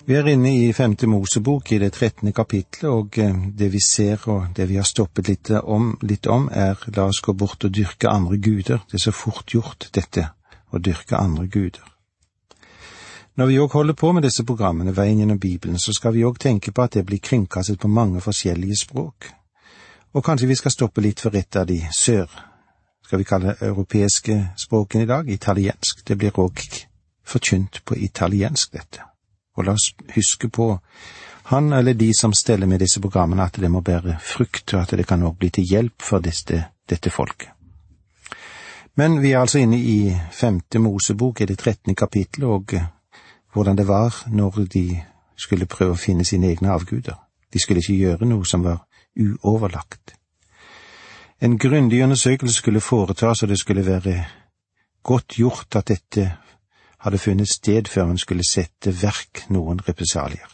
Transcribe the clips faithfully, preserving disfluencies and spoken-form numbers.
Vi er inne i femte Mosebok i det trettende kapitlet, og det vi ser og det vi har stoppet litt om, litt om er la oss gå bort og dyrke andre guder. Det er så fort gjort dette, å dyrke andre guder. Når vi også holder på med disse programmene, Veien gjennom Bibelen, så skal vi også tenke på at det blir kringkastet på mange forskjellige språk. Og kanskje vi skal stoppe litt for et av de sør, skal vi kalle europeiske språkene i dag, italiensk. Det blir også forkynt på italiensk dette. Og la oss huske på han eller de som steller med disse programmene, at det må bære frukt, og at det kan også bli til hjelp for dette, dette folket. Men vi er altså inne i femte Mosebok i det trettende kapitlet, og hvordan det var når de skulle prøve å finne sine egne avguder. De skulle ikke gjøre noe som var uoverlagt. En grundig undersøkelse skulle foretas, og det skulle være godt gjort at dette hadde funnet sted før man skulle sette verk noen represalier.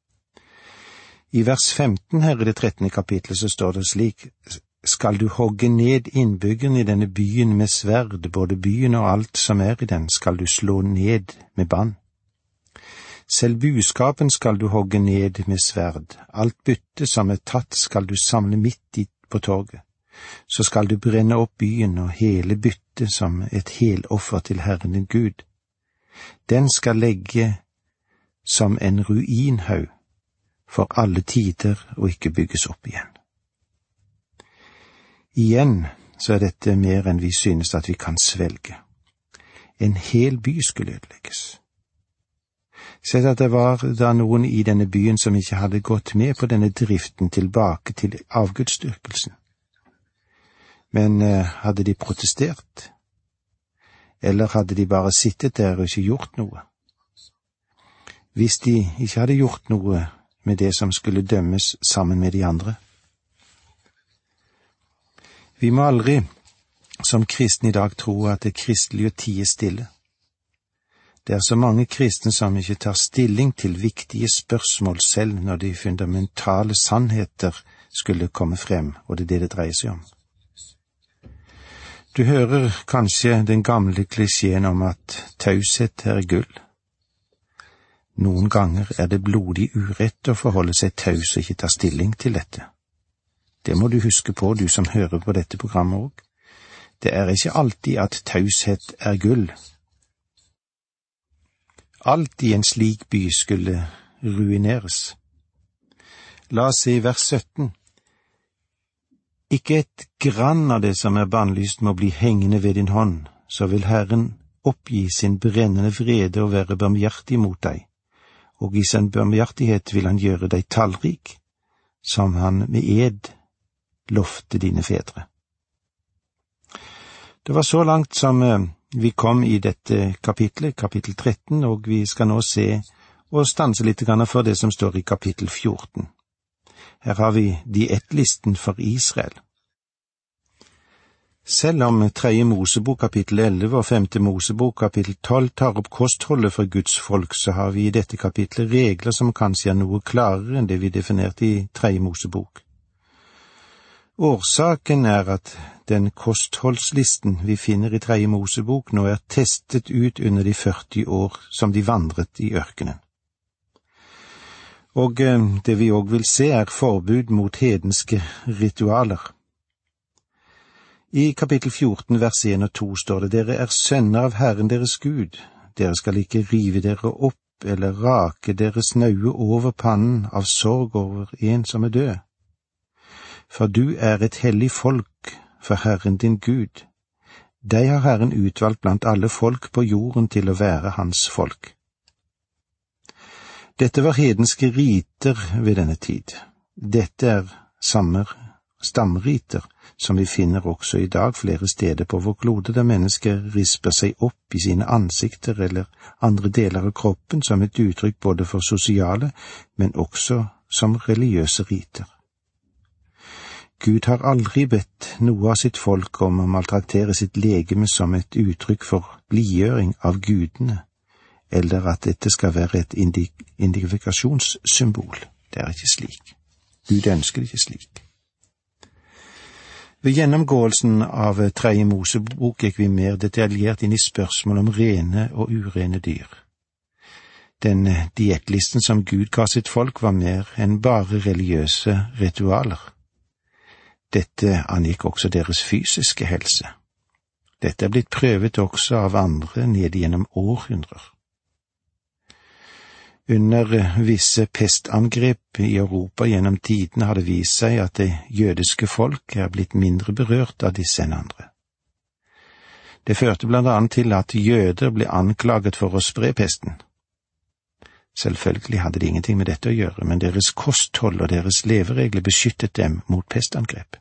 I vers femten her i det trettende kapitlet så står det slik: «Skal du hogge ned innbyggerne i denne byen med sverd, både byen og alt som er i den, skal du slå ned med bann. Selv buskapen skal du hogge ned med sverd, alt bytte som er tatt skal du samle midt i på torget. Så skal du brenne opp byen og hele bytte som et heloffer til Herren din Gud. Den skal legge som en ruinhaug for alle tider og ikke bygges opp igjen.» Igjen så er dette mer enn vi synes at vi kan svelge. En hel by skulle ødelegges. Sett at det var da noen i denne byen som ikke hadde gått med på denne driften tilbake til avgudsdyrkelsen. Men eh, hadde de protestert? Eller hadde de bare sittet der og ikke gjort noe? Hvis de ikke hadde gjort noe med det som skulle dømmes sammen med de andre? Vi må aldri som kristne i dag tro at det er kristelig å tie stille. Det er så mange kristne som ikke tar stilling til viktige spørsmål selv når de fundamentale sannheter skulle komme frem, og det er det det dreier seg om. Du hører kanskje den gamle klisjeen om at taushet er gull. Noen ganger er det blodig urett å forholde seg taus og ikke ta stilling til dette. Det må du huske på, du som hører på dette programmet også. Det er ikke alltid at taushet er gull. Alt i en slik by skulle ruineres. La oss se i vers sytten. «Ikke et grann av det som er bannlyst må bli hengende ved din hånd, så vil Herren oppgi sin brennende vrede og være barmhjertig mot deg, og i sin barmhjertighet vil han gjøre deg tallrik, som han med ed lovte dine fedre.» Det var så langt som vi kom i dette kapitlet, kapittel tretten, og vi skal nå se og stanse litt for det som står i kapittel fjorten. Her har vi dietlisten for Israel. Selv om tredje Mosebok kapittel elleve og femte Mosebok kapittel tolv tar opp kostholdet for Guds folk, så har vi i dette kapitlet regler som kanskje er noe klarere enn det vi definerte i tredje Mosebok. Årsaken er at den kostholdslisten vi finner i tredje Mosebok nå er testet ut under de førti år som de vandret i ørkenen. Og det vi også vil se er forbud mot hedenske ritualer. I kapittel fjorten vers en og to står det: «Dere er sønner av Herren deres Gud. Dere skal ikke rive dere opp eller rake dere snaue over pannen av sorg over en som er død. For du er et hellig folk for Herren din Gud. Deg har Herren utvalgt blant alle folk på jorden til å være hans folk.» Dette var hedenske riter ved denne tid. Dette er samme stamriter som vi finner også i dag flere steder på vår klode, der mennesker risper seg opp i sine ansikter eller andre deler av kroppen som et uttrykk både for sosiale, men også som religiøse riter. Gud har aldri bedt noe av sitt folk om å maltraktere sitt legeme som et uttrykk for blidgjøring av gudene, eller at dette skal være et identifikasjonssymbol. Det er ikke slik. Gud ønsker det ikke slik. Ved gjennomgåelsen av tredje Mosebok gikk vi mer detaljert inn i spørsmål om rene og urene dyr. Den diettlisten som Gud ga sitt folk var mer enn bare religiøse ritualer. Dette angikk også deres fysiske helse. Dette er blitt prøvet også av andre ned gjennom århundrer. Under visse pestangrep i Europa gjennom tidene har det vist seg at det jødiske folk er blitt mindre berørt av disse enn andre. Det førte blant annet til at jøder ble anklaget for å spre pesten. Selvfølgelig hadde de ingenting med dette å gjøre, men deres kosthold og deres leveregler beskyttet dem mot pestangrep.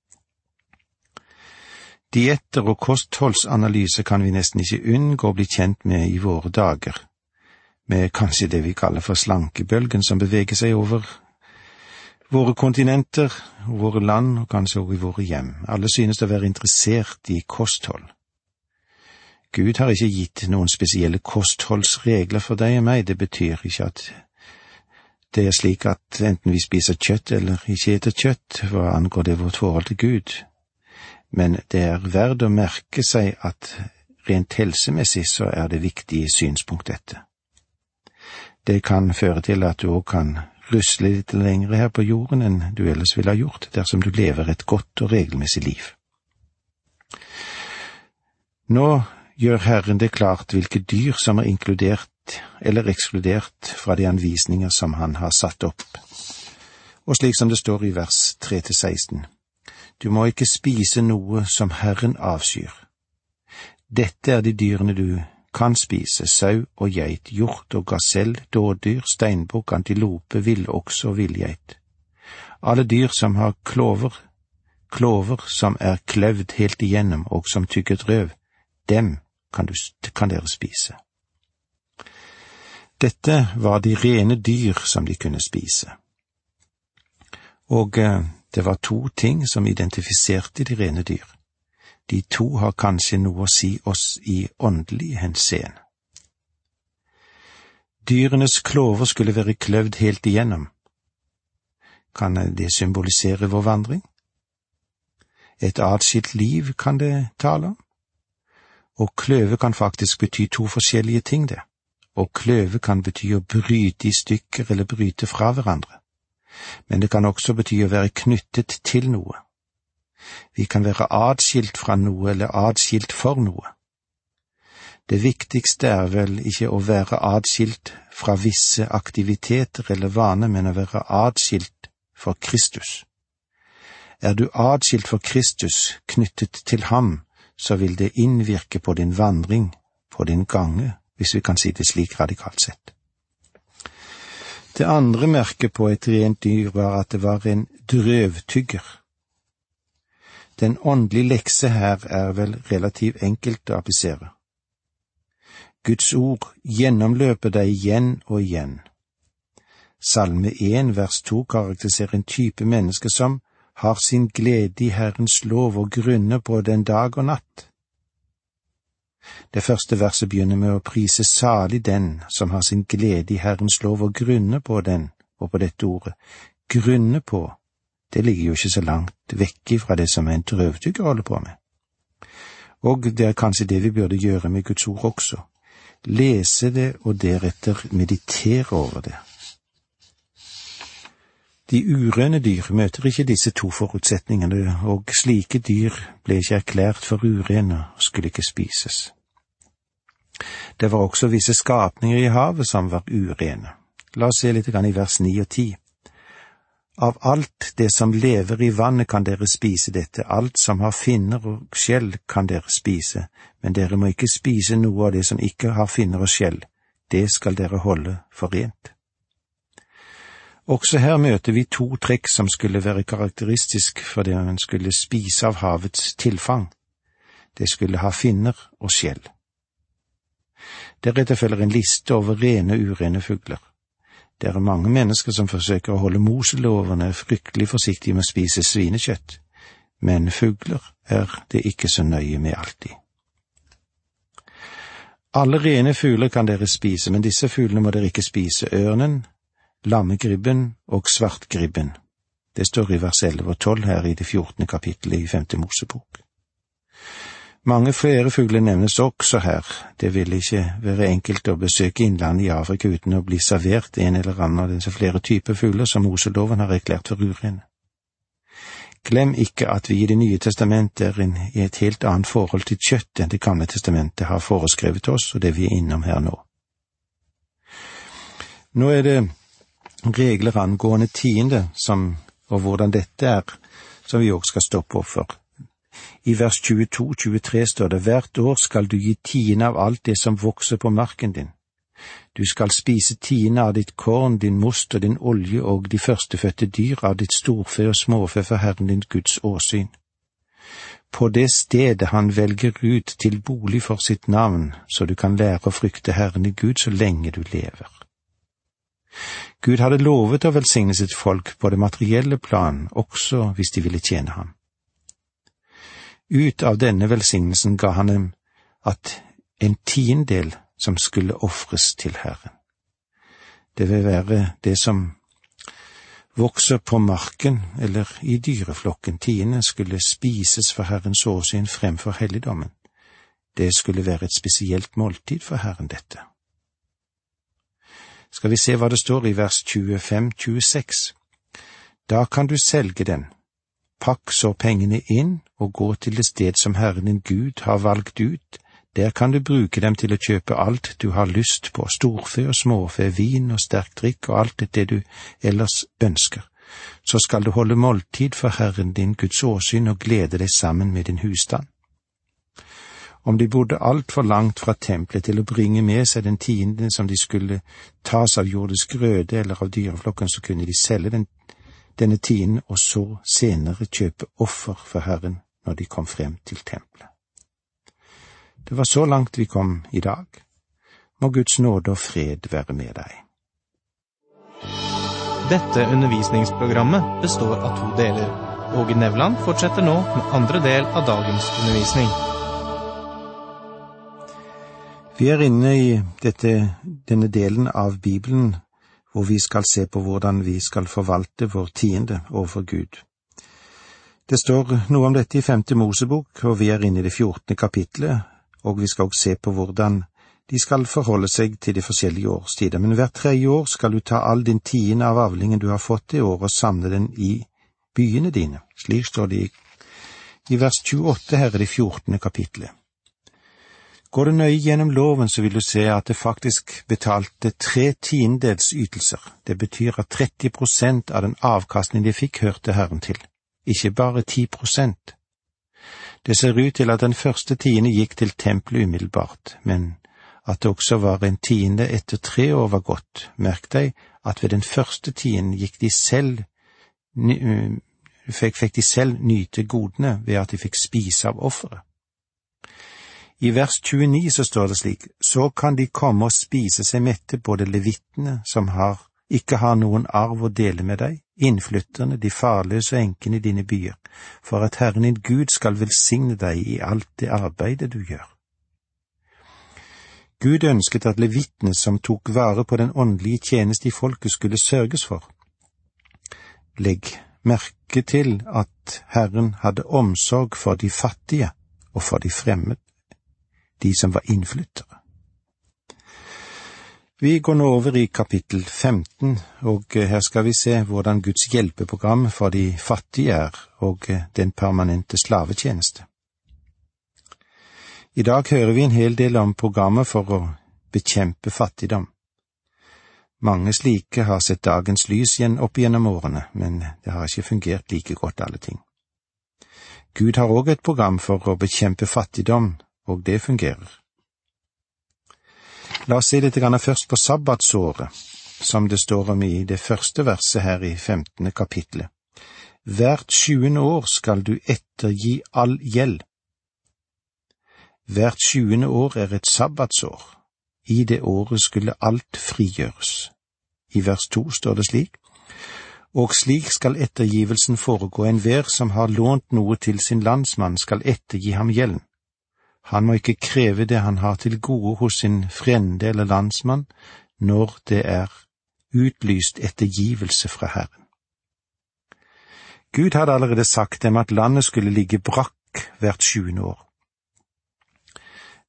Dietter og kostholdsanalyse kan vi nesten ikke unngå å bli kjent med i våre dager, med kanskje det vi kaller for slankebølgen som beveger seg over våre kontinenter, våre land og kanskje også i våre hjem. Alle synes å være interessert i kosthold. Gud har ikke gitt noen spesielle kostholdsregler for deg og meg. Det betyr ikke at det er slik at enten vi spiser kjøtt eller ikke eter kjøtt, hva angår det vårt forhold til Gud. Men det er verdt å merke seg at rent helsemessig så er det viktige synspunkt dette. Det kan føre til at du også kan rusle litt lengre her på jorden enn du ellers ville ha gjort, dersom du lever et godt og regelmessig liv. Nå gjør Herren det klart hvilke dyr som er inkludert eller ekskludert fra de anvisninger som han har satt opp. Og slik som det står i vers tre til seksten, du må ikke spise noe som Herren avskyr. Dette er de dyrene du kan spise: sau og geit, hjort og gasell, dådyr, steinbukk, antilope, villokse og villgeit. Alle dyr som har klover, klover som er kløvd helt igjennom og som tygget røv, dem kan, du, kan dere spise. Dette var de rene dyr som de kunne spise. Og eh, det var to ting som identifiserte de rene dyr. De to har kanskje noe å si oss i åndelig henseende. Dyrenes klover skulle være kløvd helt igjennom. Kan det symbolisere vår vandring? Et atskilt liv kan det tale om. Og kløve kan faktisk bety to forskjellige ting det. Og kløve kan bety å bryte i stykker eller bryte fra hverandre. Men det kan også bety å være knyttet til noe. Vi kan være adskilt fra noe eller adskilt for noe. Det viktigste er vel ikke å være adskilt fra visse aktiviteter eller vaner, men å være adskilt for Kristus. Er du adskilt for Kristus, knyttet til ham, så vil det innvirke på din vandring, på din gange, hvis vi kan si det slik radikalt sett. Det andre merket på et rent dyr var at det var en drøvtygger. Den åndelige lekse her er vel relativt enkelt å applisere. Guds ord gjennomløper deg igjen og igjen. Salme én vers to karakteriserer en type menneske som har sin glede i Herrens lov og grunner på den dag og natt. Det første verset begynner med å prise salig den som har sin glede i Herrens lov og grunner på den, og på dette ordet, grunner på. Det ligger jo ikke så langt vekk fra det som en drøvtygger holder på med. Og det er kanskje det vi burde gjøre med Guds ord også. Lese det og deretter meditere over det. De urene dyr møter ikke disse to forutsetningene, og slike dyr ble ikke erklært for urene og skulle ikke spises. Det var også visse skapninger i havet som var urene. La oss se litt i vers ni og ti. Av alt det som lever i vannet kan dere spise dette, alt som har finner og skjell kan dere spise, men dere må ikke spise noe av det som ikke har finner og skjell, det skal dere holde for rent. Også her møter vi to trekk som skulle være karakteristisk for det man skulle spise av havets tilfang. Det skulle ha finner og skjell. Deretter følger en liste over rene og urene fugler. Det er mange mennesker som forsøker å holde Moselovene fryktelig forsiktige med å spise svinekjøtt, men fugler er det ikke så nøye med alltid. Alle rene fugler kan dere spise, men disse fuglene må dere ikke spise: ørnen, lammegribben og svartgribben. Det står i vers elleve og tolv her i det fjortende kapittelet i femte Mosebok. Mange flere fugler nevnes også her. Det vil ikke være enkelt å besøke innlandet i Afrika uten å bli servert en eller annen av disse flere typer fugler som Moseloven har erklært for urene. Glem ikke at vi i Det nye testamentet er inn i et helt annet forhold til kjøtt enn Det gamle testamentet har foreskrevet oss, og det vi er innom her nå. Nå er det regler angående tiende, som, og hvordan dette er, som vi også skal stoppe opp for. I vers tjueto til tjuetre står det: Hvert år skal du gi tiende av alt det som vokser på marken din. Du skal spise tiende av ditt korn, din most og din olje og de førstefødte dyr av ditt storfe og småfe for Herren din Guds åsyn. På det stedet han velger ut til bolig for sitt navn, så du kan lære å frykte Herren din Gud så lenge du lever. Gud hadde lovet å velsigne sitt folk på det materielle plan, også hvis de ville tjene ham. Ut av denne velsignelsen ga han dem at en tiendedel som skulle ofres til Herren. Det vil være det som vokser på marken eller i dyreflokken. Tiende skulle spises for Herrens åsyn fremfor helligdommen. Det skulle være et spesielt måltid for Herren, dette. Skal vi se hva det står i vers tjuefem til tjueseks. Da kan du selge den. Pakk så pengene inn og gå til det sted som Herren din Gud har valgt ut. Der kan du bruke dem til å kjøpe alt du har lyst på, storfe og småfe, vin og sterk drikk og alt det du ellers ønsker. Så skal du holde måltid for Herren din Guds åsyn og glede deg sammen med din husstand. Om de bodde alt for langt fra tempelet til å bringe med seg den tienden som de skulle tas av jordisk grøde eller av dyreflokken, så kunne de selge den, denne tienden og så senere kjøpe offer for Herren når de kom frem til tempelet. Det var så langt vi kom i dag. Må Guds nåde og fred være med deg. Dette undervisningsprogrammet består av to deler. Åge Nevland fortsetter nå med andre del av dagens undervisning. Vi er inne i dette, denne delen av Bibelen hvor vi skal se på hvordan vi skal forvalte vår tiende overfor Gud. Det står noe om dette i femte Mosebok, og vi er inne i det fjortende kapitlet, og vi skal også se på hvordan de skal forholde seg til de forskjellige årstider. Men hvert tredje år skal du ta all din tiende av avlingen du har fått i år og samle den i byene dine. Slik står det i, i vers tjueåtte her i det fjortende kapitlet. Går du nøye gjennom loven, så vil du se at det faktisk betalte tre tiendedels ytelser. Det betyr at tretti prosent av den avkastning de fikk hørte Herren til, ikke bare ti prosent. Det ser ut til at den første tiende gikk til tempelet umiddelbart, men at det også var en tiende etter tre år var godt. Merk deg at ved den første tienden gikk de selv, fikk, fikk de selv nyte godene ved at de fikk spise av offeret. I vers tjueni så står det slik: Så kan de komme og spise seg mette, både levittene som har, ikke har noen arv å dele med deg, innflytterne, de farløse enkene i dine byer, for at Herren din Gud skal velsigne deg i alt det arbeidet du gjør. Gud ønsket at levittene som tok vare på den åndelige tjeneste i folket skulle sørges for. Legg merke til at Herren hadde omsorg for de fattige og for de fremmede, de som var innflyttere. Vi går nå over i kapittel femten, og her skal vi se hvordan Guds hjelpeprogram for de fattige er, og den permanente slavetjeneste. I dag hører vi en hel del om programmet for å bekjempe fattigdom. Mange slike har sett dagens lys igjen opp gjennom årene, men det har ikke fungert like godt alle ting. Gud har også et program for å bekjempe fattigdom, og det fungerer. La oss se litt grann først på sabbatsåret, som det står om i det første verset her i femtende kapitlet. Hvert sjuende år skal du ettergi all gjeld. Hvert sjuende år er et sabbatsår. I det året skulle alt frigjøres. I vers to står det slik: Og slik skal ettergivelsen foregå. Enhver som har lånt noe til sin landsmann skal ettergi ham gjelden. Han må ikke kreve det han har til gode hos sin frende eller landsmann, når det er utlyst ettergivelse fra Herren. Gud hadde allerede sagt dem at landet skulle ligge brakk hvert sjuende år.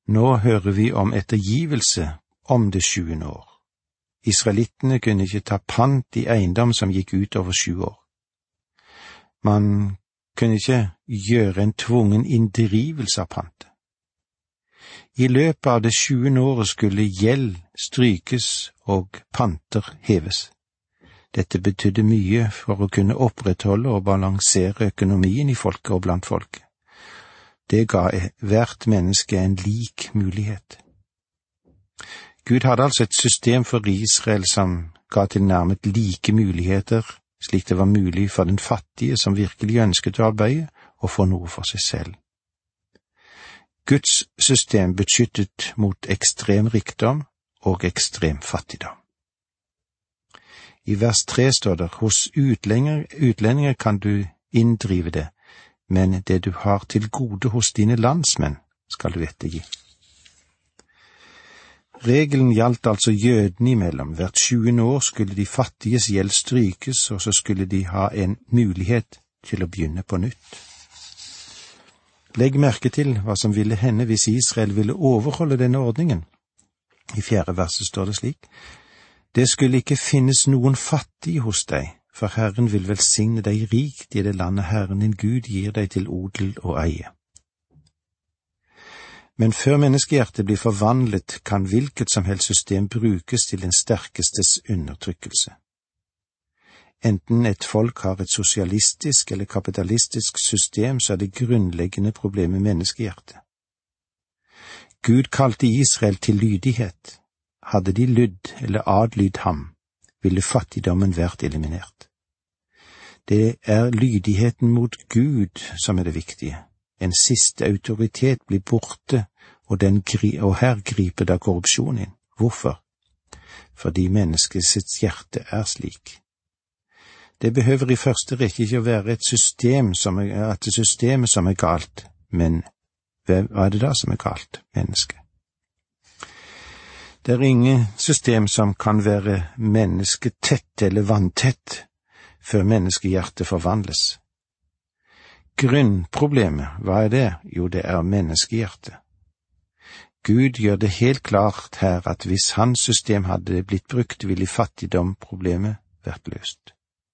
Nå hører vi om ettergivelse om det sjuende år. Israelittene kunne ikke ta pant i eiendom som gikk ut over sju år. Man kunne ikke gjøre en tvungen inndrivelse av pantet. I løpet av det sjuende året skulle gjeld strykes og panter heves. Dette betydde mye for å kunne opprettholde og balansere økonomien i folket og blant folket. Det ga hvert menneske en lik mulighet. Gud hadde altså et system for Israel som ga tilnærmet like muligheter, slik det var mulig for den fattige som virkelig ønsket å arbeide og få noe for seg selv. Guds system beskyttet mot ekstrem rikdom og ekstrem fattigdom. I vers tre står det, hos utlendinger, utlendinger kan du inndrive det, men det du har til gode hos dine landsmenn skal du ettergi. Regelen gjaldt altså jødene imellom. Hvert sjuende år skulle de fattiges gjeld strykes, og så skulle de ha en mulighet til å begynne på nytt. Legg merke til hva som ville hende hvis Israel ville overholde denne ordningen. I fjerde verset står det slik, det skulle ikke finnes noen fattig hos deg, for Herren vil velsigne deg rikt i det landet Herren din Gud gir deg til odel og eie. Men før menneskehjertet blir forvandlet, kan hvilket som helst system brukes til den sterkestes undertrykkelse. Enten et folk har et sosialistisk eller kapitalistisk system, så er det grunnleggende problemet menneskehjertet. Gud kalte Israel til lydighet. Hadde de lydd eller adlydd ham, ville fattigdommen vært eliminert. Det er lydigheten mot Gud som er det viktige. En siste autoritet blir borte, og, den gri- og her griper da korrupsjon inn. Hvorfor? Fordi menneskets hjerte er slik. Det behøver i første rekke ikke å være et system som er, at det systemet som er galt, men hva er det da som er galt? Mennesket. Det er ingen system som kan være mennesketett eller vanntett før menneskehjertet forvandles. Grunnproblemet, hva er det? Jo, det er menneskehjertet. Gud gjør det helt klart her at hvis hans system hadde blitt brukt, ville fattigdomproblemet vært løst.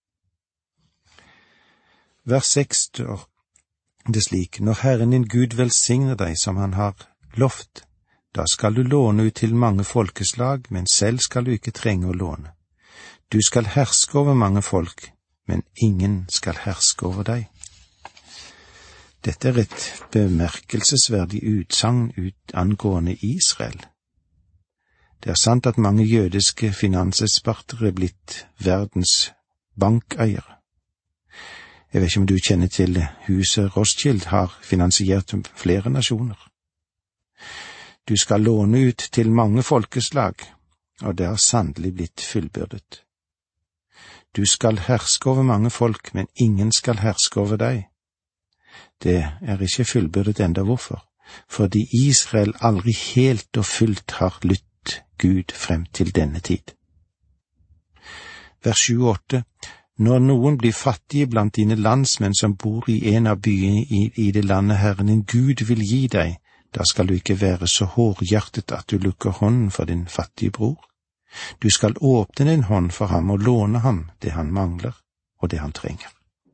Vers seks står det slik, når Herren din Gud velsigner deg som han har lovt, da skal du låne ut til mange folkeslag, men selv skal du ikke trenge å låne. Du skal herske over mange folk, men ingen skal herske over deg. Dette er et bemerkelsesverdig utsagn ut angående Israel. Det er sant at mange jødiske finanseksperter er blitt verdens bankeiere. Jeg vet ikke om du kjenner til huset Rothschild har finansiert flere nasjoner. Du skal låne ut til mange folkeslag, og det har sannelig blitt fullbyrdet. Du skal herske over mange folk, men ingen skal herske over deg. Det er ikke fullbyrdet enda hvorfor, fordi Israel aldri helt og fullt har lytt Gud frem til denne tid. Vers sju og åtte. Når noen blir fattige blant dine landsmenn som bor i en av byene i, i det landet Herren din Gud vil gi deg, da skal du ikke være så hårdhjertet at du lukker hånden for din fattige bror. Du skal åpne din hånd for ham og låne ham det han mangler og det han trenger.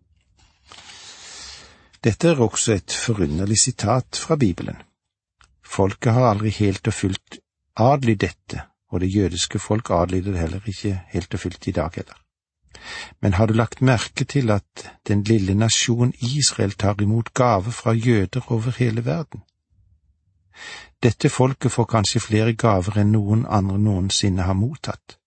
Dette er også et forunderlig sitat fra Bibelen. Folket har aldri helt og fullt adlydd dette, og det jødiske folk adlyder det heller ikke helt og fullt i dag heller. Men har du lagt merke til at den lille nasjon Israel tar imot gave fra jøder over hele verden? Dette folket får kanskje flere gaver enn noen andre noensinne har mottatt.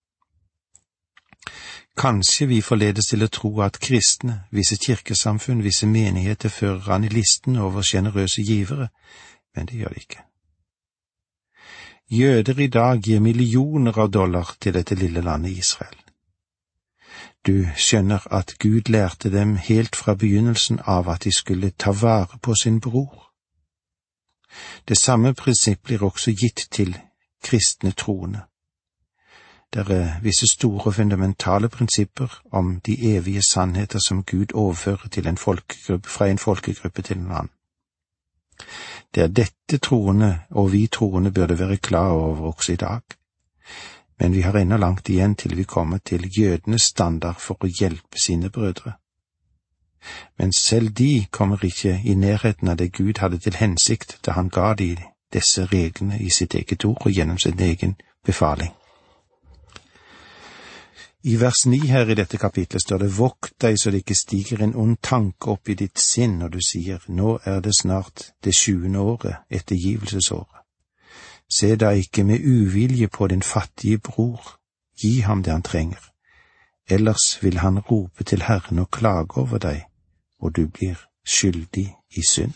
Kanskje vi forledes til å tro at kristne, visse kirkesamfunn, visse menigheter fører an i listen over generøse givere, men det gjør de ikke. Jøder i dag gir millioner av dollar til dette lille landet Israel. Du skjønner at Gud lærte dem helt fra begynnelsen av at de skulle ta vare på sin bror. Det samme prinsipp blir også gitt til kristne troende. Det er visse store og fundamentale prinsipper om de evige sannheter som Gud overfører til en folkegruppe, fra en folkegruppe til en annen. Det er dette troende og vi troende burde være klar over også i dag. Men vi har ennå langt igjen til vi kommer til jødenes standard for å hjelpe sine brødre. Men selv de kommer ikke i nærheten av det Gud hadde til hensikt da han ga de disse reglene i sitt eget ord og gjennom sin egen befaling. I vers ni her i dette kapitlet står det: «Vokt deg så det ikke stiger en ond tanke opp i ditt sinn når du sier, nå er det snart det sjuende året, ettergivelsesåret. Se da ikke med uvilje på din fattige bror, gi ham det han trenger, ellers vil han rope til Herren og klage over deg, og du blir skyldig i synd.»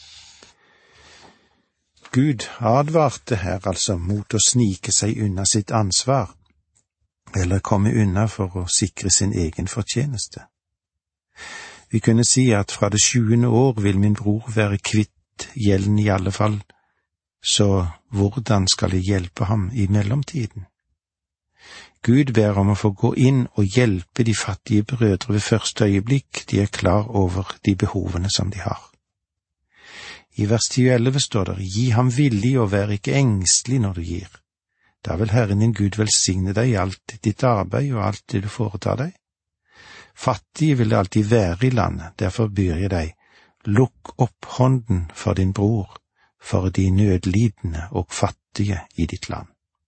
Gud advarte her altså mot å snike seg unna sitt ansvar, eller komme unna for å sikre sin egen fortjeneste. Vi kunne si at fra det sjuende år vil min bror være kvitt gjelden i alle fall, så hvordan skal jeg hjelpe ham i mellomtiden? Gud ber om å få gå inn og hjelpe de fattige brødre ved første øyeblikk de er klar over de behovene som de har. I vers ti og elleve står det: «Gi ham villig og vær ikke engstelig når du gir. Da vil Herren din Gud velsigne deg i alt ditt arbeid og alt det du foretar deg. Fattige vil det alltid være i landet, derfor byr jeg deg, lukk opp hånden for din bror, for de nødlidende og fattige i ditt land.»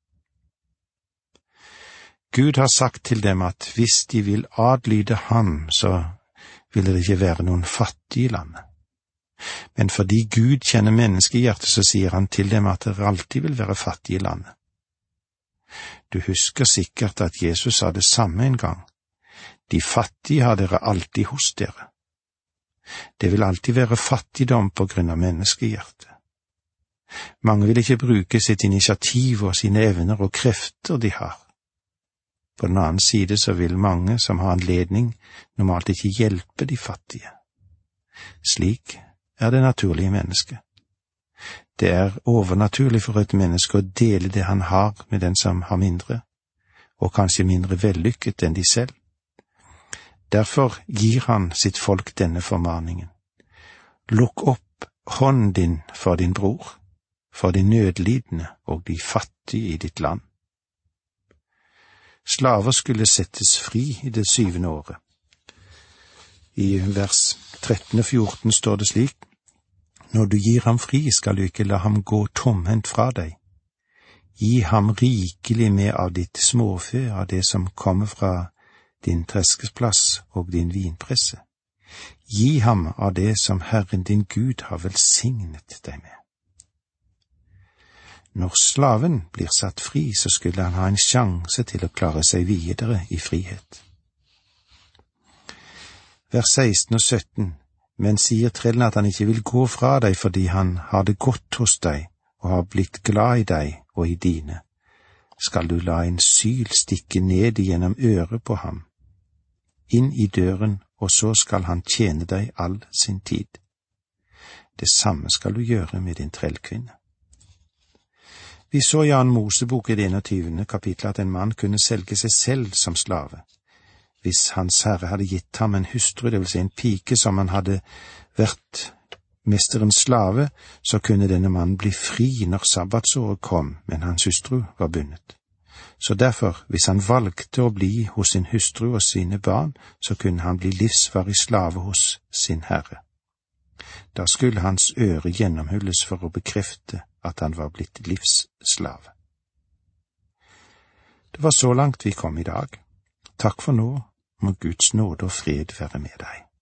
Gud har sagt til dem at hvis de vil adlyde ham, så vil det ikke være noen fattige i landet. Men fordi Gud kjenner menneskehjertet, så sier han til dem at det alltid vil være fattige i landet. Du husker sikkert at Jesus sa det samme en gang: «De fattige har dere alltid hos dere.» Det vil alltid være fattigdom på grunn av menneskehjertet. Mange vil ikke bruke sitt initiativ og sine evner og krefter de har. På den annen side så vil mange som har anledning normalt ikke hjelpe de fattige. Slik er det naturlige mennesket. Det er overnaturlig for et menneske å dele det han har med den som har mindre, og kanskje mindre vellykket enn de selv. Derfor gir han sitt folk denne formaningen: «Lukk opp hånden din for din bror, for de nødlidende og de fattige i ditt land.» Slaver skulle settes fri i det syvende året. I vers tretten og fjorten står det slik: «Når du gir ham fri, skal du ikke la ham gå tomhendt fra deg. Gi ham rikelig med av ditt småfe, av det som kommer fra din treskeplass og din vinpresse. Gi ham av det som Herren din Gud har velsignet deg med.» Når slaven blir satt fri, så skulle han ha en sjanse til å klare seg videre i frihet. Vers seksten og sytten: «Men sier trellen at han ikke vil gå fra deg fordi han har det godt hos deg og har blitt glad i deg og i dine, skal du la en syl stikke ned gjennom øret på ham, inn i døren, og så skal han tjene deg all sin tid. Det samme skal du gjøre med din trellkvinne.» Vi så i Annen Mosebok i det enogtyvende kapitlet at en mann kunne selge seg selv som slave. Hvis hans herre hadde gitt ham en hustru, det vil si en pike som han hadde vært mesterens slave, så kunne denne mannen bli fri når sabbatsåret kom, men hans hustru var bundet. Så derfor, hvis han valgte å bli hos sin hustru og sine barn, så kunne han bli livsvarig slave hos sin herre. Da skulle hans øre gjennomhulles for å bekrefte at han var blitt livsslave. Det var så langt vi kom i dag. Takk for nå, må Guds nåde og fred være med deg.